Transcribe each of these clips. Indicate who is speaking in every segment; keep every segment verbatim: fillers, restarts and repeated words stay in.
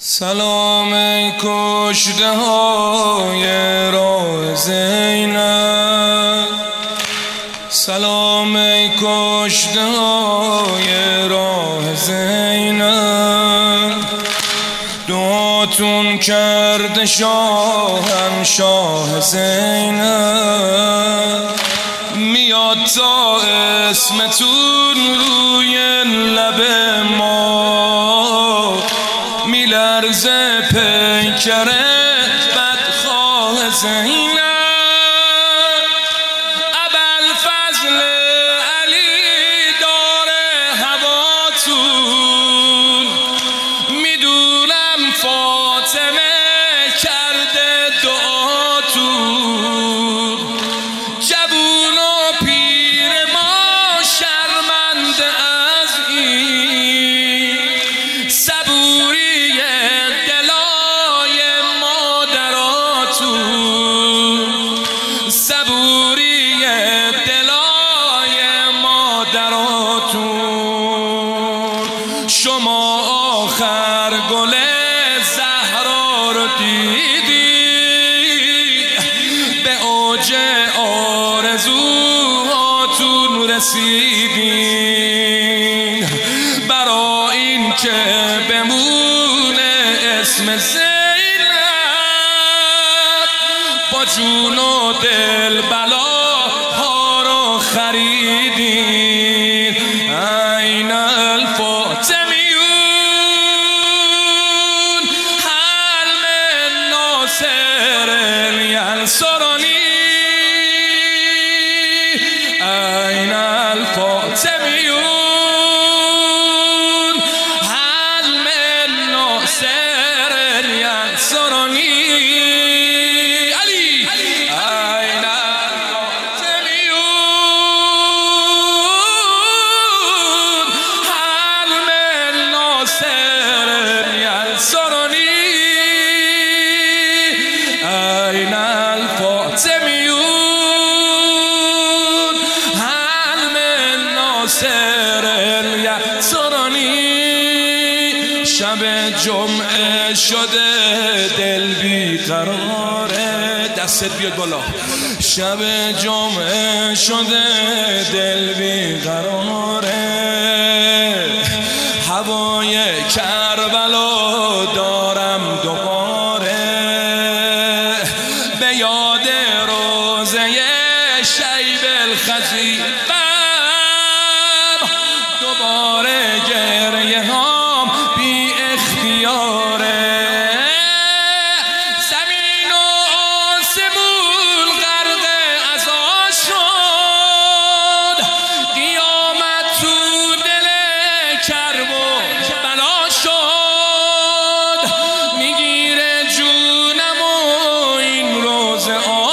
Speaker 1: سلام ای کشته های راه زینب، سلام ای کشته های راه زینب. دعاتون کرده شاهم شاه زینب. میاد تا اسمتون روی لب ما، میلرزه پیکره بدخواه زینب. ابوالفضل علی داره هواتون، میدونم فاطمه کرده دعاتون. جوون و پیر ما شرمنده از این صبوری دلای مادراتون، صبوری دلای مادراتون. شما آخر گل زهرا رو دیدی، به اوج آرزوهاتون رسیدین. برا این که بمونه اسم زینب، با جون و دل بلاها رو خریدین. این الفاطمیون حلم ناصر الینصرانی، این الفاطمیون حلم ناصر الینصرانی. علی این الفاطمیون حلم ناصر الینصرانی، این الفاطمیون حلم ناصر الینصرانی. شب جمعه شده دل بیقراره، دستت بیاد بالا. شب جمعه شده دل بیقراره، هوای کربلا دارم دوباره. به یاد روزه شیب الخزیبم، دوباره گریه هام بی اختیاره. زمین و آسمون غرق عزا شد، قیامت تو دل کرب و بلا شد. میگیره جونم و این روز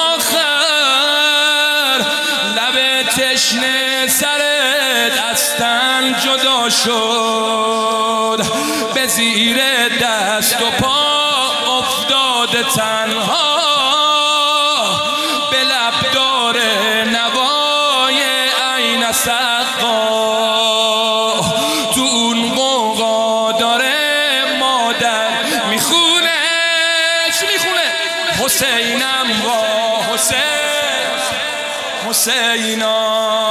Speaker 1: آخر، لب تشنه سر دستن جدا شد. به زیر دست و پا افتاده تنها، به لب داره نوای عین سقا. تو اون موقع داره مادر میخونه، چی میخونه؟ حسینم و حسین، حسینا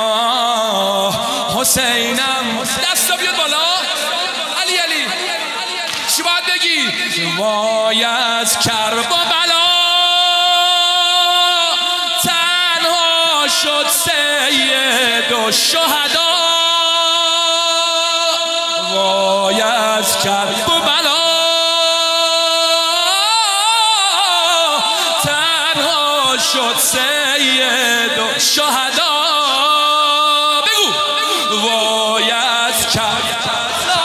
Speaker 1: حسینم. دستا بیاد بالا. علی علی چی باید بگی؟ وای از کرب و بلا، تنها شد سید و شهدا. وای از کرب و بلا، تنها شد سید و شهدا. بگو وای از کربلا،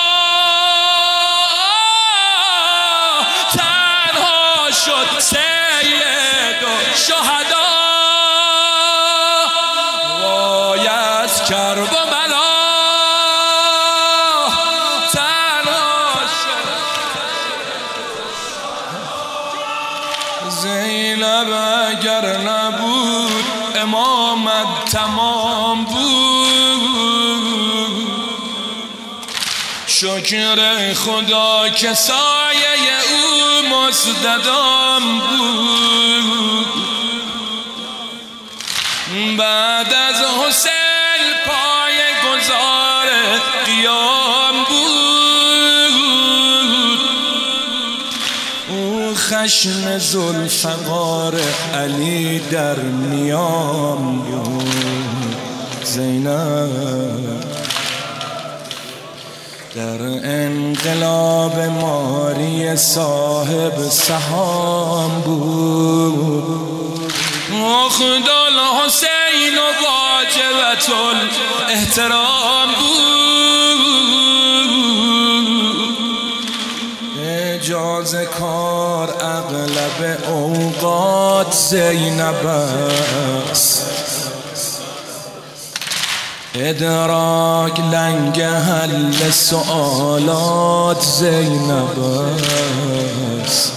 Speaker 1: تنها شد سید و شهدا. وای از کرب و بلا، تنها شد. زینب اگر نبود امامت تمام بود. شکر خدا که سایه او مستدام بود. بعد از حسین پای گذار قیام بود. او خشم ذوالفقار علی در نیام بود. زینب در انقلاب ماری صاحب سهام بود. خدا الحسین واجبت الاحترام بود. اجازه کار اغلب اوقات زینب است، ادراک لنگ حل سوالات زینب است.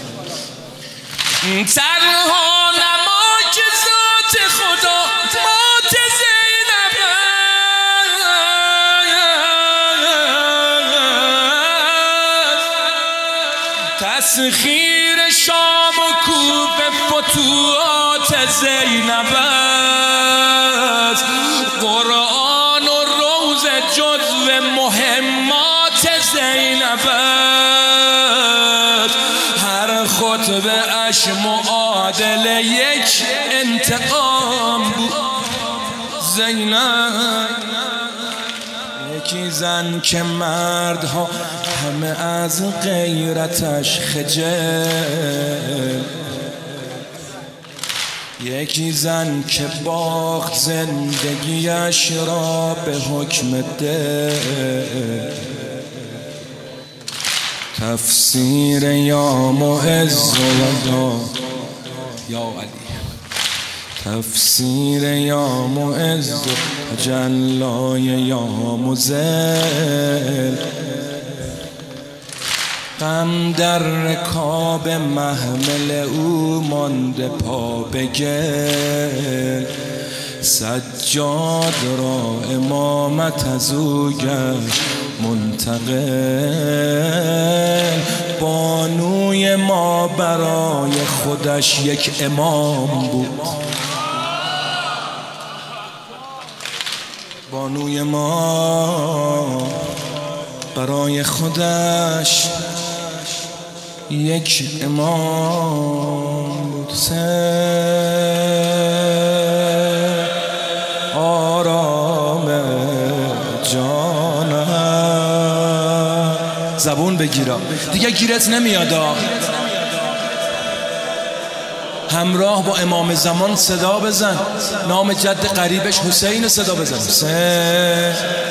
Speaker 1: تنها نما که ذات خدا مات زینب است. تسخیر شام و کوفه فتوحات زینب است. قرآن و روز جزو مهمات زینب است. هر خطبه اش معادل یک انتقام بود. زینب یکی زن که مردها همه از غیرتش خجل، یکی زن که باخت زندگیش را به حکم دل. تفسیر یا معز و یا علی، تفسیر یا معز جلای یا مذل. غم در رکاب محمل او مانده پا به گل. سجاد را امامت از او گشت منتقل. بانوی ما برای خودش یک امام بود. بانوی ما برای خودش یک امام بود. آرام جانم زبون بگیرم دیگه گیرت نمیادا. همراه با امام زمان صدا بزن، نام جد قریبش حسین صدا بزن. حسین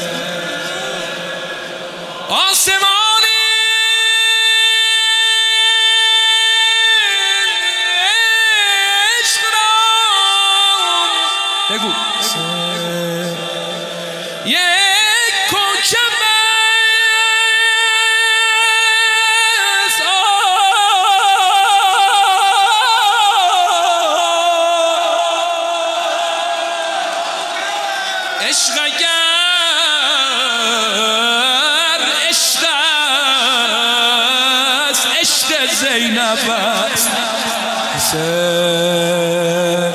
Speaker 1: آسمانی عشق را بگو. یک کوکب عشق اگر عشق است، عشق زینب است. حسین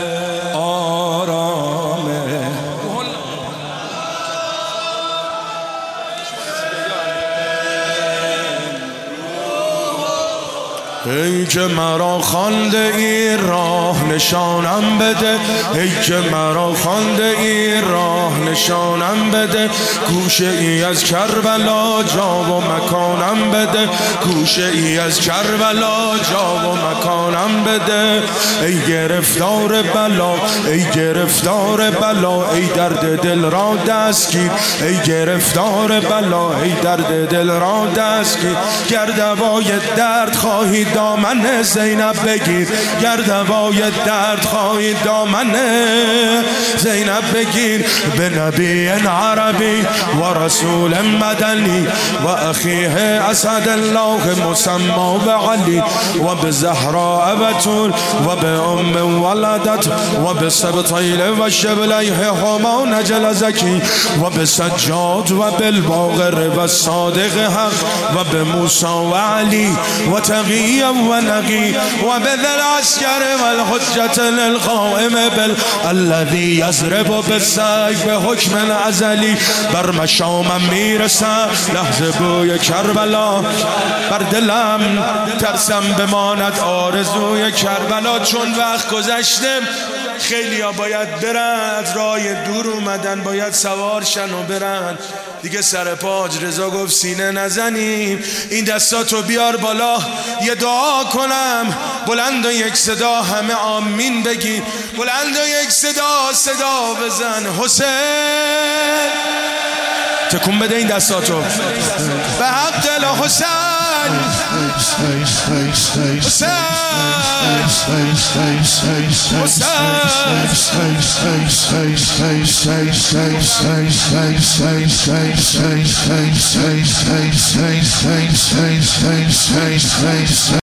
Speaker 1: آرامه ای که مرا خوانده ای راه نشانم بده، ای که مرا خوانده ای راه نشانم بده. گوشه ای از کربلا جا و مکانم بده، گوشه ای از کربلا جا و مکانم بده. ای گرفتار بلا، ای گرفتار بلا، ای درد دل را دستگیر. ای گرفتار بلا، ای درد دل را دستگیر. گر دوای درد خواهی دامن زینب بگیر، گر دوای درد خواهی دامن زینب بگیر. به نبی عربی و رسول مدنی و اخیه اسد الله مسمى بعلی و به زهراء بتول و به ام ولدت و به سبطیل و شبلیه هما نجل زکی و به سجاد و بالباقر و صادق حق و به موسی و علی و تقی و نقی و به ذل عسکر و الحجت القائم بال الذي یضرب بالسیف به حکم ازلی. بر مشامم میرسه لحظه بوی کربلا، بر دلم ترسم بماند آرزوی کربلا. چون وقت گذشته خیلی ها باید برن، از راه دور اومدن باید سوار شن و برن دیگه. سر پاج رضا گفت سینه نزنیم، این دستاتو بیار بالا یه دعا کنم. بلند و یک صدا همه آمین بگی، بلند و یک صدا صدا بزن حسین. تکون بده این دستاتو به حق دل حسین. حسین